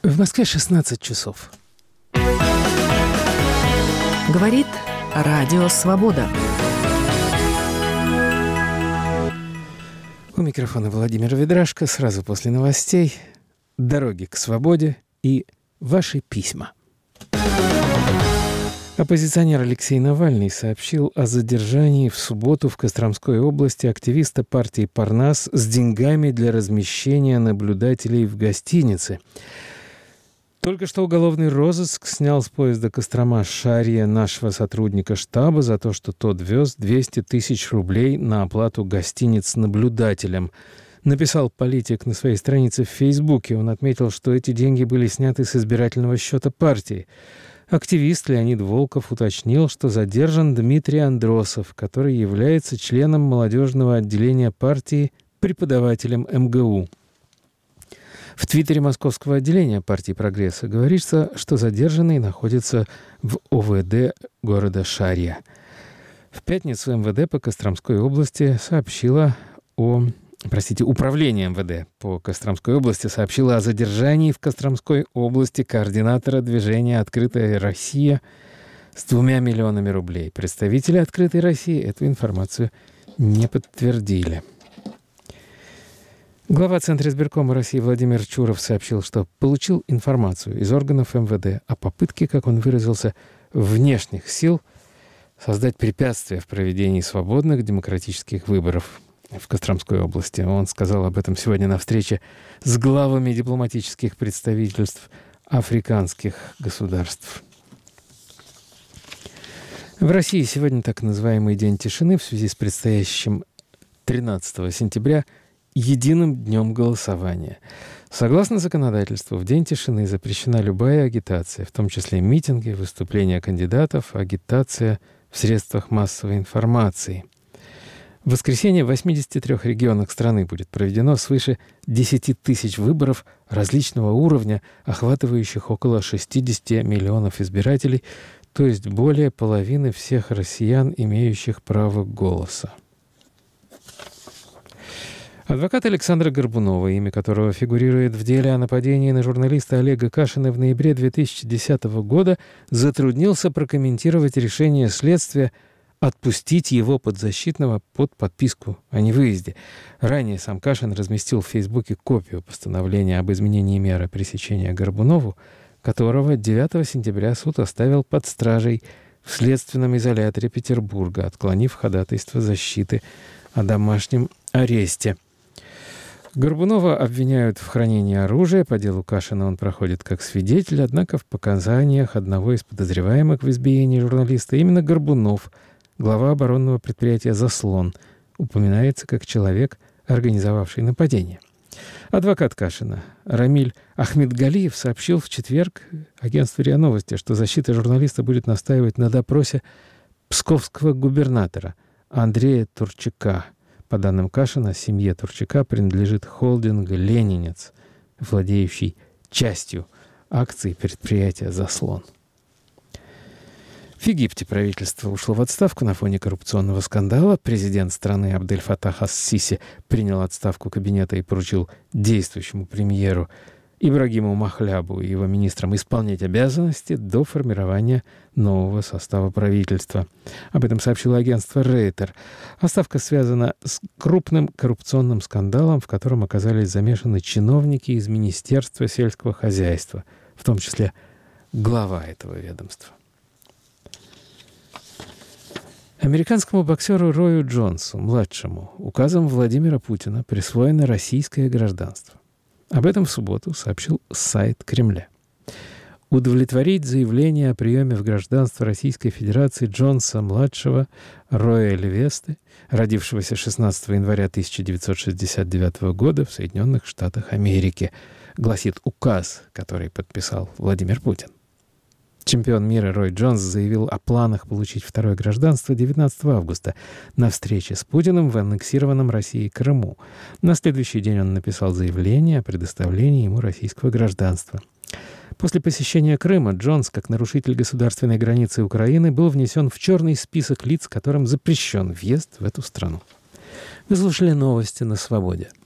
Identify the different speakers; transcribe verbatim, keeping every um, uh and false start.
Speaker 1: В Москве шестнадцать часов.
Speaker 2: Говорит Радио Свобода.
Speaker 1: У микрофона Владимир Ведрашко. Сразу после новостей «Дороги к свободе» и ваши письма. Оппозиционер Алексей Навальный сообщил о задержании в субботу в Костромской области активиста партии «Парнас» с деньгами для размещения наблюдателей в гостинице. Только что уголовный розыск снял с поезда Кострома-Шарья нашего сотрудника штаба за то, что тот вез двести тысяч рублей на оплату гостиниц наблюдателям. Написал политик на своей странице в Фейсбуке. Он отметил, что эти деньги были сняты с избирательного счета партии. Активист Леонид Волков уточнил, что задержан Дмитрий Андросов, который является членом молодежного отделения партии, преподавателем эм гэ у. В твиттере московского отделения партии «Прогресса» говорится, что задержанный находится в о вэ дэ города Шарья. В пятницу эм вэ дэ по Костромской области сообщило о... Простите, управление эм вэ дэ по Костромской области сообщило о задержании в Костромской области координатора движения «Открытая Россия» с двумя миллионами рублей. Представители «Открытой России» эту информацию не подтвердили. Глава Центра избиркома России Владимир Чуров сообщил, что получил информацию из органов эм вэ дэ о попытке, как он выразился, внешних сил создать препятствия в проведении свободных демократических выборов в Костромской области. Он сказал об этом сегодня на встрече с главами дипломатических представительств африканских государств. В России сегодня так называемый День тишины в связи с предстоящим тринадцатого сентября единым днем голосования. Согласно законодательству, в День тишины запрещена любая агитация, в том числе митинги, выступления кандидатов, агитация в средствах массовой информации. В воскресенье в восьмидесяти трёх регионах страны будет проведено свыше десяти тысяч выборов различного уровня, охватывающих около шестидесяти миллионов избирателей, то есть более половины всех россиян, имеющих право голоса. Адвокат Александра Горбунова, имя которого фигурирует в деле о нападении на журналиста Олега Кашина в ноябре две тысячи десятого года, затруднился прокомментировать решение следствия отпустить его подзащитного под подписку о невыезде. Ранее сам Кашин разместил в Фейсбуке копию постановления об изменении меры пресечения Горбунову, которого девятого сентября суд оставил под стражей в следственном изоляторе Петербурга, отклонив ходатайство защиты о домашнем аресте. Горбунова обвиняют в хранении оружия. По делу Кашина он проходит как свидетель, однако в показаниях одного из подозреваемых в избиении журналиста именно Горбунов, глава оборонного предприятия «Заслон», упоминается как человек, организовавший нападение. Адвокат Кашина Рамиль Ахмедгалиев сообщил в четверг агентству РИА Новости, что защита журналиста будет настаивать на допросе псковского губернатора Андрея Турчака. По данным Кашина, семье Турчака принадлежит холдинг «Ленинец», владеющий частью акций предприятия «Заслон». В Египте правительство ушло в отставку на фоне коррупционного скандала. Президент страны Абдель-Фатах ас-Сиси принял отставку кабинета и поручил действующему премьеру Ибрагиму Махлябу и его министрам исполнять обязанности до формирования нового состава правительства. Об этом сообщило агентство Рейтер. Отставка связана с крупным коррупционным скандалом, в котором оказались замешаны чиновники из Министерства сельского хозяйства, в том числе глава этого ведомства. Американскому боксеру Рою Джонсу, младшему, указом Владимира Путина присвоено российское гражданство. Об этом в субботу сообщил сайт Кремля. Удовлетворить заявление о приеме в гражданство Российской Федерации Джонса-младшего Роя Левесты, родившегося шестнадцатого января тысяча девятьсот шестьдесят девятого года в Соединенных Штатах Америки, гласит указ, который подписал Владимир Путин. Чемпион мира Рой Джонс заявил о планах получить второе гражданство девятнадцатого августа на встрече с Путиным в аннексированном Россией Крыму. На следующий день он написал заявление о предоставлении ему российского гражданства. После посещения Крыма Джонс, как нарушитель государственной границы Украины, был внесен в черный список лиц, которым запрещен въезд в эту страну. Вы слушали новости на «Свободе».